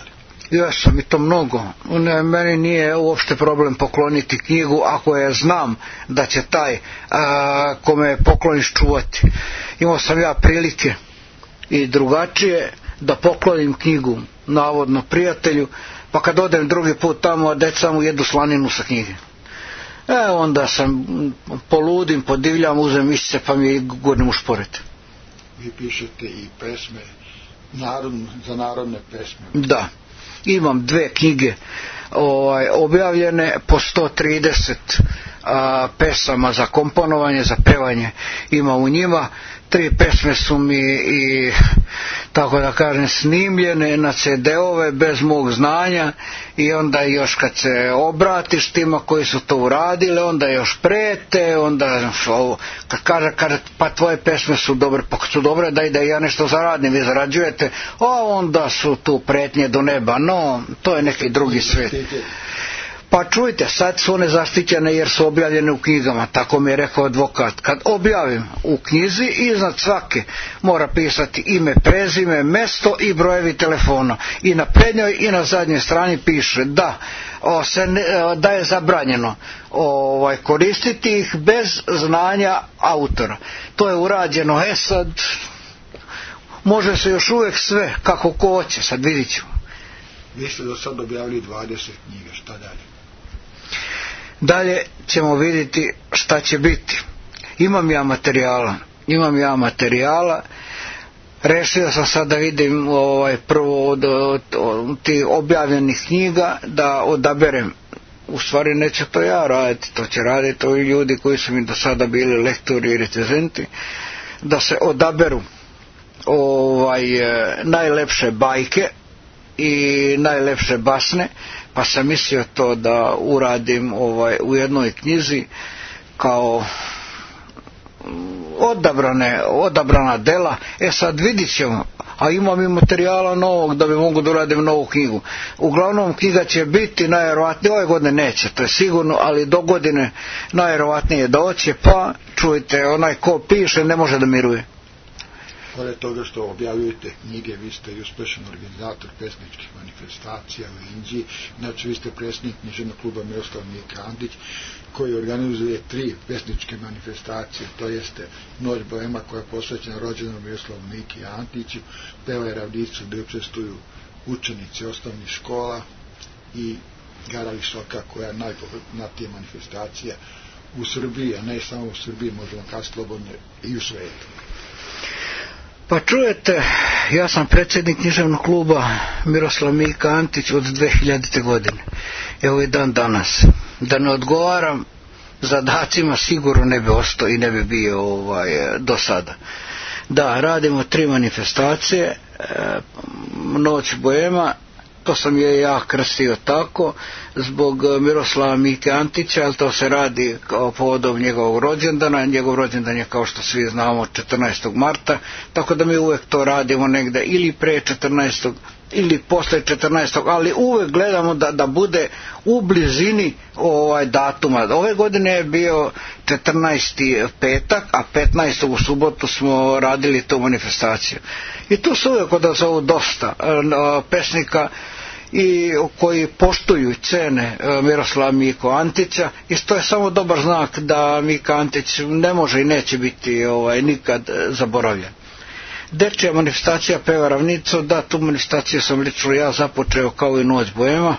Speaker 7: Jesam i to mnogo. Meni nije uopšte problem pokloniti knjigu ako je znam da će taj kome je pokloniš čuvati. Imao sam ja prilike i drugačije da poklonim knjigu navodno prijatelju, pa kad odem drugi put tamo, deca mu jedu slaninu sa knjige. Onda sam poludim, podivljam, uzem mišice pa mi gurnem u šporet.
Speaker 6: Vi pišete i pesme za narodne pesme.
Speaker 7: Da, imam 2 knjige objavljene po 130 pesama za komponovanje, za pevanje. Ima u njima 3 pesme su mi i tako da kažem snimljene na CD-ove bez mog znanja i onda još kad se obratiš tima koji su to uradile, onda još prete, onda kad kaže pa tvoje pesme su dobre, pa su dobre da ja nešto zaradim, vi zarađujete, a onda su tu pretnje do neba. No, to je neki drugi svijet. Pa čujte, sad su one zaštićene jer su objavljene u knjigama, tako mi je rekao advokat. Kad objavim u knjizi, iznad svake mora pisati ime, prezime, mesto i brojevi telefona. I na prednjoj i na zadnjoj strani piše da je zabranjeno koristiti ih bez znanja autora. To je urađeno, sad može se još uvijek sve kako ko hoće, sad vidit ćemo.
Speaker 6: Vi ste do sad objavili 20 knjiga, šta dalje?
Speaker 7: Dalje ćemo vidjeti šta će biti. Imam ja materijala. Rešio sam sad da vidim prvo od tih objavljenih knjiga da odaberem. U stvari neće to ja raditi, to će raditi ovi ljudi koji su mi do sada bili lektori i recenzenti, da se odaberu najlepše bajke i najlepše basne, pa sam mislio to da uradim u jednoj knjizi kao odabrana dela. Sad vidit ćemo, a imam i materijala novog da bi mogu da uradim novu knjigu. Uglavnom knjiga će biti najvjerovatnije, ove godine neće, to je sigurno, ali do godine najvjerovatnije doće, pa čujte, onaj ko piše ne može da miruje.
Speaker 6: Pored toga što objavljujete knjige, vi ste i uspešan organizator pesničkih manifestacija u Inđiji. Znači, vi ste predsjednik književnog kluba Miroslav Mika Antić, koji organizuje 3 pesničke manifestacije. To jeste Noć boema, koja je posvećena rođendanom Miroslavu Miki Antiću, Pevaj ravnicu, gdje učestvuju učenici osnovnih škola, i Gara visoka, koja je najpoznatija manifestacija u Srbiji, a ne samo u Srbiji, možemo kazati slobodno, i u svetu.
Speaker 7: Pa čujete, ja sam predsjednik književnog kluba Miroslav Mika Antić od 2000. godine. Evo i dan danas. Da ne odgovaram zadacima sigurno ne bi ostao i ne bi bio do sada. Da, radimo 3 manifestacije, Noć boema, to sam je ja krstio tako zbog Miroslava Mike Antića, ali to se radi kao povodom njegovog rođendana. Njegov rođendan je, kao što svi znamo, 14. marta, tako da mi uvijek to radimo negde ili pre 14. ili posle 14. ali uvijek gledamo da bude u blizini datuma. Ove godine je bio 14. petak, a 15. u subotu smo radili tu manifestaciju. I tu su uvijek odazovu dosta pesnika i koji poštuju cene Miroslava Miku Antića, i to je samo dobar znak da Mika Antić ne može i neće biti nikad zaboravljen. Dečja manifestacija Peva ravnicu, da, tu manifestaciju sam lično ja započeo kao i Noć boema.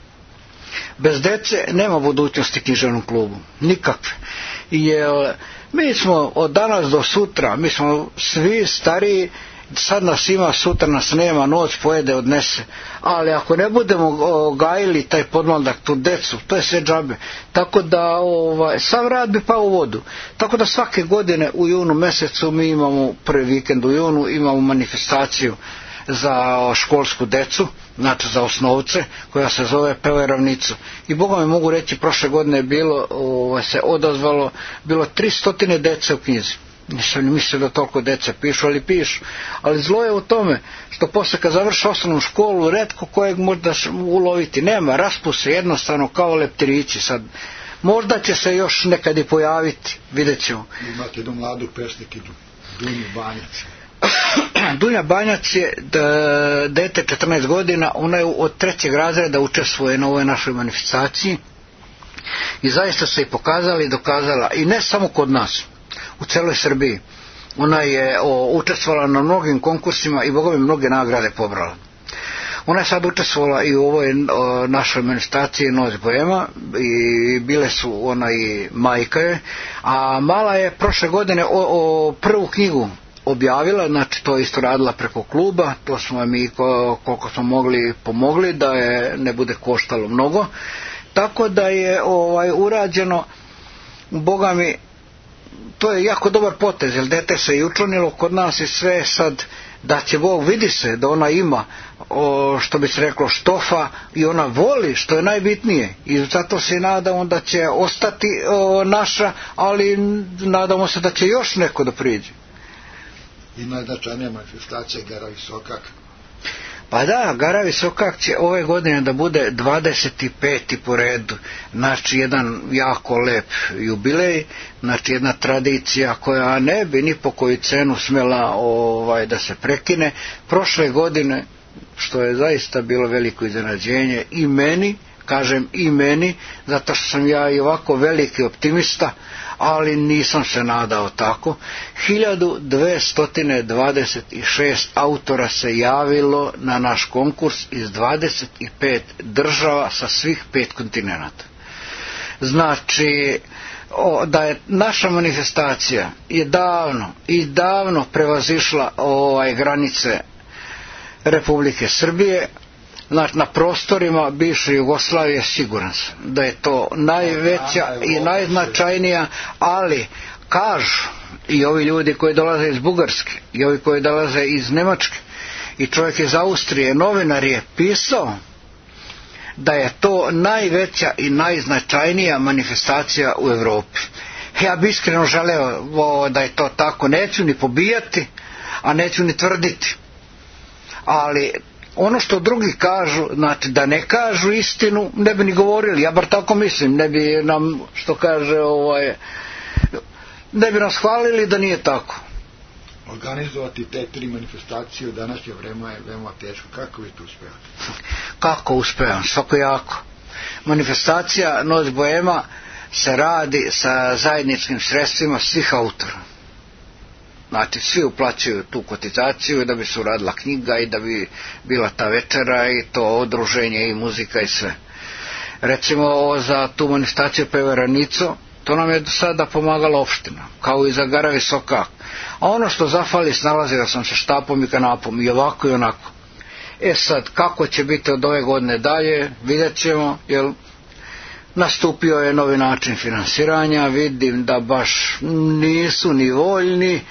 Speaker 7: Bez dece nema budućnosti književnom klubu, nikakve. Jer mi smo od danas do sutra, mi smo svi stariji, sad nas ima, sutra nas nema, noć pojede, odnese. Ali ako ne budemo gajili taj podmladak, tu decu, to je sve džabe. Tako da sav rad bi pao u vodu. Tako da svake godine u junu mjesecu mi imamo, prvi vikend u junu, imamo manifestaciju za školsku decu, znači za osnovce, koja se zove Pevaj ravnicu. I Boga mi mogu reći, prošle godine je bilo, se odazvalo, bilo 300 dece u knjizi. Nisam ni mislio da toliko dece pišu, ali pišu. Ali zlo je u tome što posle kad završi osnovnu školu, retko kojeg možda uloviti. Nema, raspu se jednostavno kao leptirići. Sad, možda će se još nekad i pojaviti, vidjet ćemo.
Speaker 6: Imate jednu mladu pesnikinju, Dunju Banjac.
Speaker 7: Dunja Banjac je dete 14 godina, ona je od 3. razreda učestvuje na ovoj našoj manifestaciji i zaista se i pokazala i dokazala, i ne samo kod nas, u celoj Srbiji. Ona je učestvovala na mnogim konkursima i bogami mnoge nagrade pobrala. Ona je sad učestvovala i u ovoj našoj manifestaciji Noć Boema i bile su ona i majka je, a mala je prošle godine prvu knjigu objavila, znači to isto radila preko kluba, to smo mi koliko smo mogli pomogli da je ne bude koštalo mnogo, tako da je urađeno, boga mi, to je jako dobar potez, jer dete se i učlanilo kod nas i sve sad, da će Bog, vidi se da ona ima, što bi se reklo, štofa i ona voli, što je najbitnije, i zato se nadamo da će ostati naša, ali nadamo se da će još neko da priđe.
Speaker 6: I najznačajnija manifestacija Garavi Sokak.
Speaker 7: Pa da, Garavi Sokak će ove godine da bude 25. po redu, znači jedan jako lep jubilej, znači jedna tradicija koja ne bi ni po koju cenu smjela da se prekine. Prošle godine, što je zaista bilo veliko iznenađenje i meni, kažem i meni, zato što sam ja i ovako veliki optimista, ali nisam se nadao tako. 1226 autora se javilo na naš konkurs iz 25 država sa svih 5 kontinenata. Znači, da je naša manifestacija je davno prevazišla granice Republike Srbije, znači na prostorima bivše Jugoslavije, siguran sam da je to najveća i najznačajnija, ali kažu i ovi ljudi koji dolaze iz Bugarske i ovi koji dolaze iz Nemačke i čovjek iz Austrije, novinar je pisao da je to najveća i najznačajnija manifestacija u Europi. Ja bi iskreno želeo da je to tako, neću ni pobijati, a neću ni tvrditi, ali ono što drugi kažu, znači da ne kažu istinu, ne bi ni govorili, ja bar tako mislim, ne bi nam, što kaže, ne bi nas hvalili da nije tako.
Speaker 6: Organizovati te 3 manifestacije u današnje vreme je veoma teško. Kako vi to uspevate?
Speaker 7: Kako uspevam? Svakojako. Manifestacija Noć Boema se radi sa zajedničkim sredstvima svih autora. Znači, svi uplaćuju tu kotizaciju da bi se uradila knjiga i da bi bila ta večera i to odruženje i muzika i sve. Recimo, za tu manifestaciju Peveranico, to nam je do sada pomagala opština, kao i za Garavi Sokak. A ono što zafali, snalazio sam se štapom i kanapom, i ovako i onako. Sad, kako će biti od ove godine dalje, vidjet ćemo, jer nastupio je novi način finansiranja, vidim da baš nisu ni voljni,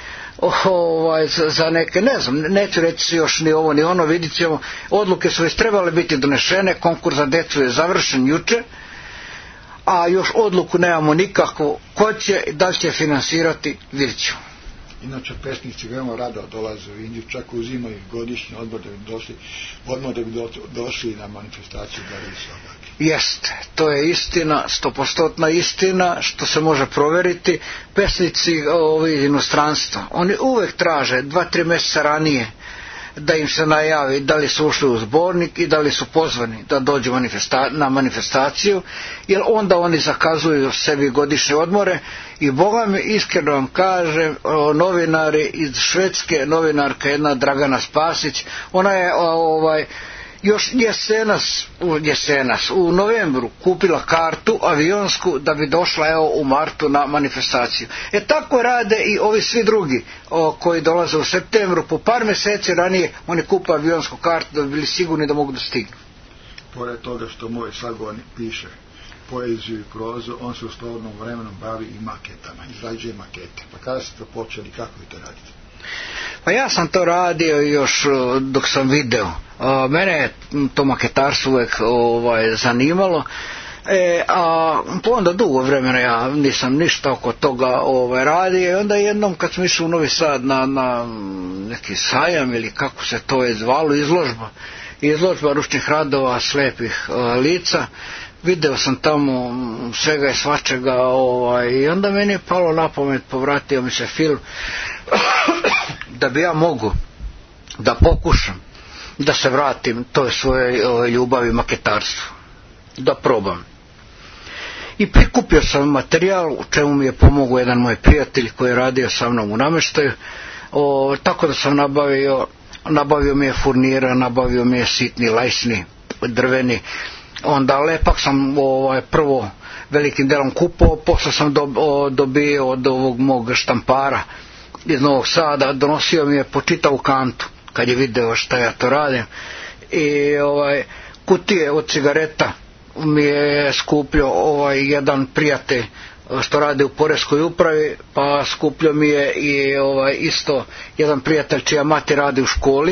Speaker 7: za neke, ne znam, neću reći još ni ovo ni ono, vidit ćemo, odluke su već trebale biti donešene, konkurs za decu je završen juče, a još odluku nemamo nikako, ko će, da li će finansirati, vidit ćemo.
Speaker 6: Inače, pesnici veoma rado dolaze u Indiju, čak uzimaju godišnji odmor da bi došli na manifestaciju Garavi Sokak.
Speaker 7: Jeste, to je istina, 100% istina, što se može proveriti. Pesnici iz inostranstva, oni uvek traže 2-3 mjeseca ranije da im se najavi da li su ušli u zbornik i da li su pozvani da dođu na manifestaciju, jer onda oni zakazuju sebi godišnje odmore. I Boga mi, iskreno vam kažem, novinari iz Švedske, novinarka jedna Dragana Spasić, ona je još jesenas u novembru kupila kartu avionsku da bi došla u martu na manifestaciju. Tako rade i ovi svi drugi koji dolaze u septembru, po par mjeseci ranije oni kupe avionsku kartu da bi bili sigurni da mogu da stignu.
Speaker 6: Pored toga što moj sagovornik piše poeziju i prozu, on se u slobodnom vremenu bavi i maketama, izrađuje makete. Pa kada ste to počeli, kako vi to radite?
Speaker 7: Pa ja sam to radio još dok sam video. Mene je to maketarstvo uvek zanimalo, a onda dugo vremena ja nisam ništa oko toga radio, i onda jednom kad smo išli u Novi Sad na neki sajam ili kako se to je zvalo, izložba ručnih radova slepih lica, video sam tamo svega i svačega, i onda meni je palo na pamet, povratio mi se film da bi ja mogu da pokušam da se vratim toj svojoj ljubavi maketarstvu, da probam. I prikupio sam materijal, u čemu mi je pomogao jedan moj prijatelj koji je radio sa mnom u namještaju, tako da sam nabavio mi je furnira, nabavio mi je sitni lajsni, drveni, onda lepak sam prvo velikim delom kupao, posle sam dobio od ovog mog štampara iz Novog Sada, donosio mi je po čitavu kantu kad je video šta ja to radim, i kutije od cigareta mi je skupljio jedan prijatelj što radi u poreskoj upravi, pa skupljio mi je i isto jedan prijatelj čija mati radi u školi.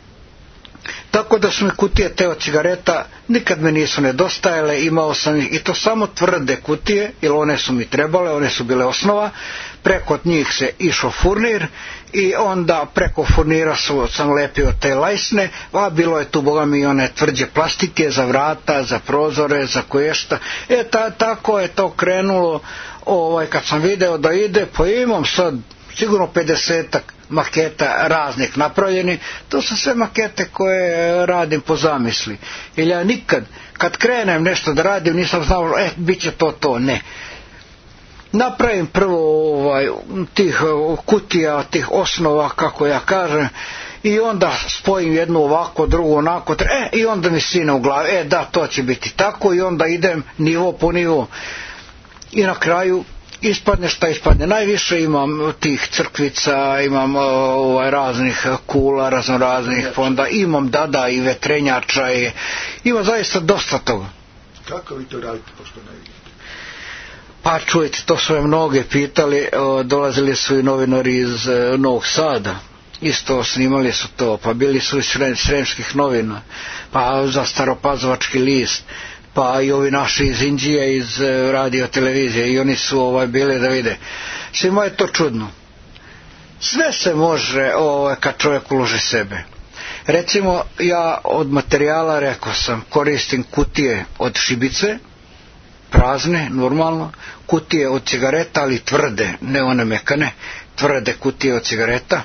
Speaker 7: Tako da su mi kutije te od cigareta nikad me nisu nedostajale, imao sam ih, i to samo tvrde kutije, jer one su mi trebale, one su bile osnova, preko njih se išao furnir i onda preko furnira sam lepio te lajsne, a bilo je tu boga mi one tvrđe plastike za vrata, za prozore, za koješta. Tako je to krenulo, kad sam video da ide, pa imam sad sigurno 50 maketa raznih napravljeni. To su sve makete koje radim po zamisli. Jer ja nikad, kad krenem nešto da radim, nisam znao, bit će to, ne. Napravim prvo tih kutija, tih osnova, kako ja kažem, i onda spojim jednu ovako, drugu onako, i onda mi sine u glavi, da, to će biti tako, i onda idem nivo po nivo. I na kraju ispadne šta ispadne. Najviše imam tih crkvica, imam raznih kula, raznih fonda, imam i vetrenjača, ima zaista dosta toga.
Speaker 6: Kako vi to radite, pošto ne vidite?
Speaker 7: Pa čujte, to su me mnoge pitali, dolazili su i novinari iz Novog Sada, isto snimali su to, pa bili su iz Sremskih novina, pa za Staropazovački list, pa i ovi naši iz Inđije, iz radio televizije, i oni su bili da vide. Svima je to čudno. Sve se može kad čovjek uloži sebe. Recimo, ja od materijala, rekao sam, koristim kutije od šibice, prazne, normalno, kutije od cigareta, ali tvrde, ne one mekane, tvrde kutije od cigareta.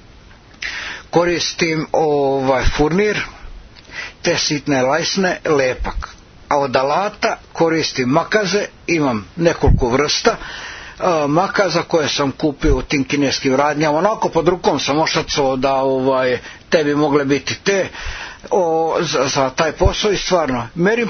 Speaker 7: Koristim furnir, te sitne lajsne, lepak. A od alata koristim makaze, imam nekoliko vrsta makaza koje sam kupio u tim kineskim radnjama, onako pod rukom sam ošacao da te bi mogle biti te za taj posao, i stvarno merim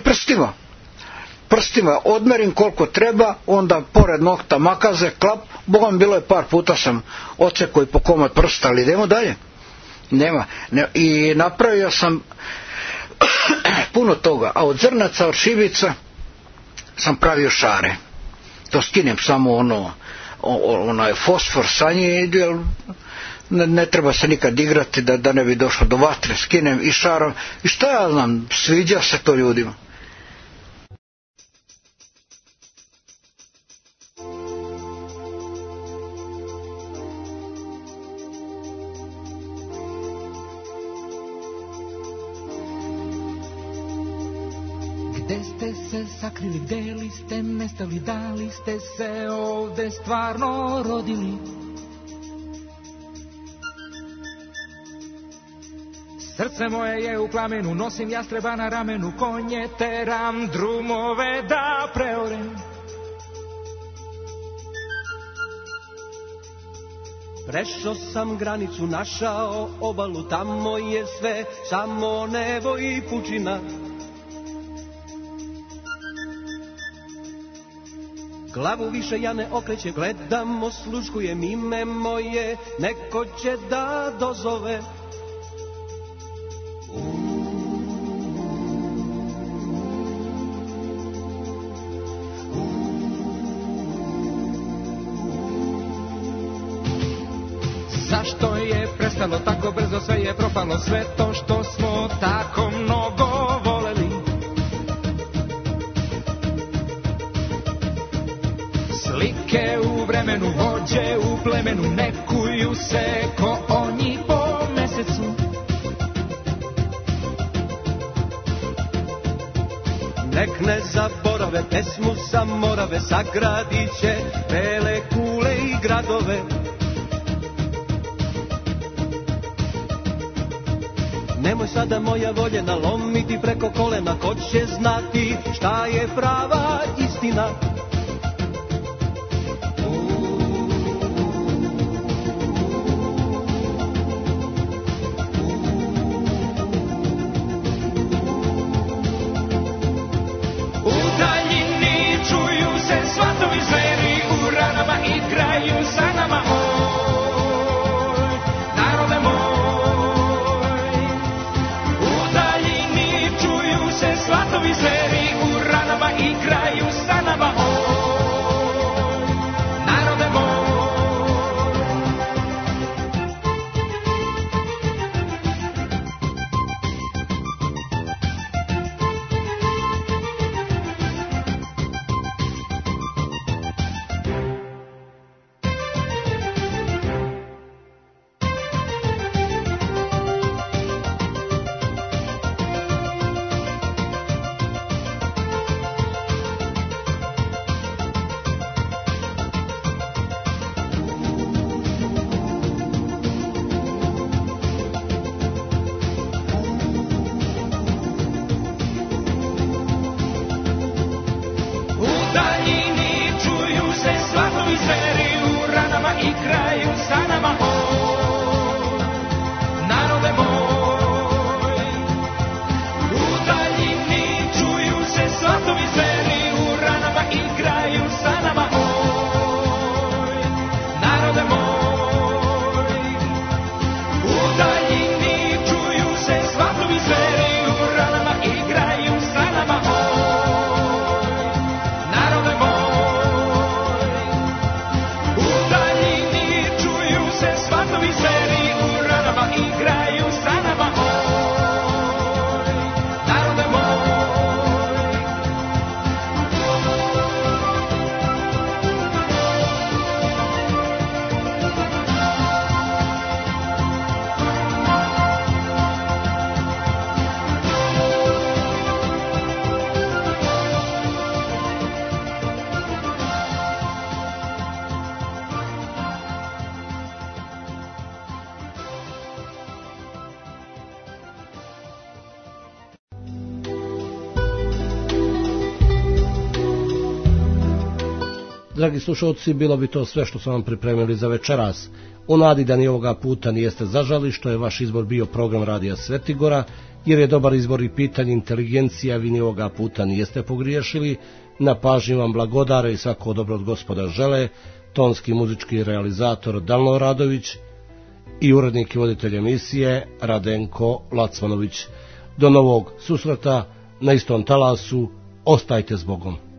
Speaker 7: prstima, odmerim koliko treba, onda pored nokta makaze, klap, bogom bilo je par puta sam odsekao i po komad prsta, ali idemo dalje. Nema. I napravio sam puno toga, a od zrnaca, od šibica sam pravio šare. To skinem samo onaj fosfor sa nje, ne treba se nikad igrati da ne bi došlo do vatre, skinem i šarom, i šta ja znam, sviđa se to ljudima.
Speaker 8: Gde ste se sakrili, gde li ste nestali, da li ste se ovde stvarno rodili? Srce moje je u plamenu, nosim jastreba na ramenu, konje teram, drumove da preorem.
Speaker 9: Prešao sam granicu, našao obalu, tamo je sve samo nebo i pučina. Glavu više ja ne okrećem, gledam, osluškujem ime moje, neko će da dozove.
Speaker 8: Zašto je prestalo tako brzo, sve je propalo, sve to što smo tako mnogo voleli. Slike u vremenu, vođe u plemenu, nekuju se ko oni po mesecu.
Speaker 9: Nek ne zaborave pesmu sa Morave, sagradit će bele kule i gradove. Nemoj sada moja voljena lomiti preko kolena, ko će znati šta je prava istina.
Speaker 4: U daljini čuju se svatovi zveri, u ranama igraju sa nama. Oj, narode moj. U daljini čuju se svatovi zveri, u ranama igraju sa nama. Oj, narode moj. U daljini čuju se svatovi zveri, u ranama igraju sa nama. Oj, narode moj. U daljini čuju se svatovi zveri, u ranama igraju sa nama. Oj, narode moj. U daljini čuju se svatovi zveri, u ranama igraju sa nama. Narode moj, u daljini čuju se svatovi zveri, u ranama igraju sa nama. Oj, narode moj.
Speaker 3: Dragi slušalci, bilo bi to sve što smo vam pripremili za večeras. U nadi da ni ovoga puta nijeste zažali što je vaš izbor bio program Radija Svetigora, jer je dobar izbor i pitanje inteligencija, vi ni ovoga puta nijeste pogriješili. Na pažnji vam blagodare i svako dobro od Gospoda žele, tonski muzički realizator Dalno Radović i urednik i voditelj emisije Radenko Lacmanović. Do novog susreta na istom talasu, ostajte s Bogom.